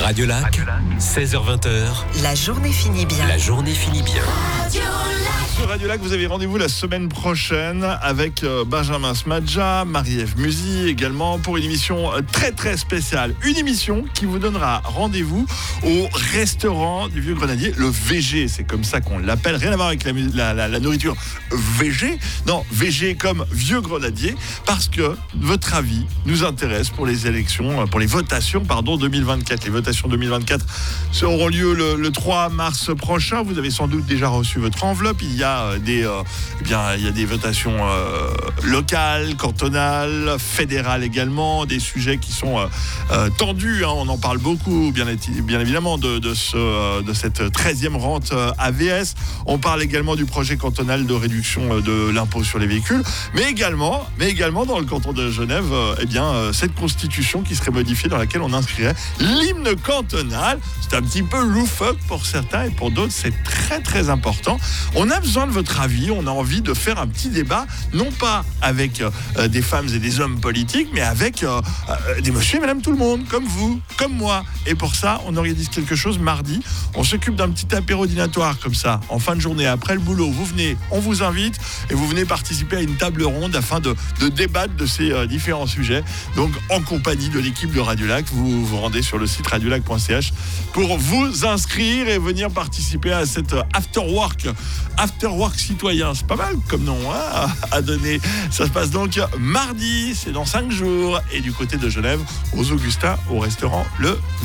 Radiolac, 16h20. La journée finit bien. La journée finit bien. Sur Radiolac, vous avez rendez-vous la semaine prochaine avec Benjamin Smadja, Marie-Ève Musy également pour une émission très très spéciale. Une émission qui vous donnera rendez-vous au restaurant du Vieux Grenadier, le VG, c'est comme ça qu'on l'appelle, rien à voir avec la nourriture VG, non, VG comme Vieux Grenadier, parce que votre avis nous intéresse pour les élections, pour les votations, 2024. Les votations 2024 auront lieu le 3 mars prochain. Vous avez sans doute déjà reçu votre enveloppe. Il y a des votations locales, cantonales, fédérales également, des sujets qui sont tendus. On en parle beaucoup, bien évidemment, de cette 13e rente AVS. On parle également du projet cantonal de réduction de l'impôt sur les véhicules, mais également dans le canton de Genève, cette constitution qui serait modifiée dans laquelle on inscrirait l'hymne cantonal. C'est un petit peu loufoque pour certains et pour d'autres, c'est très très important. On a besoin de votre avis, on a envie de faire un petit débat, non pas avec des femmes et des hommes politiques, mais avec des monsieur et madame tout le monde, comme vous, comme moi. Et pour ça, on organise quelque chose mardi. On s'occupe d'un petit apéro dînatoire comme ça, en fin de journée, après le boulot. Vous venez, on vous invite et vous venez participer à une table ronde afin de débattre de ces différents sujets. Donc, en compagnie de l'équipe de Radiolac, vous vous rendez sur le site radiolac.ch pour vous inscrire et venir participer à cet afterwork citoyen. C'est pas mal comme nom à donner. Ça se passe donc mardi, c'est dans 5 jours. Et du côté de Genève, aux Augustins, au restaurant Le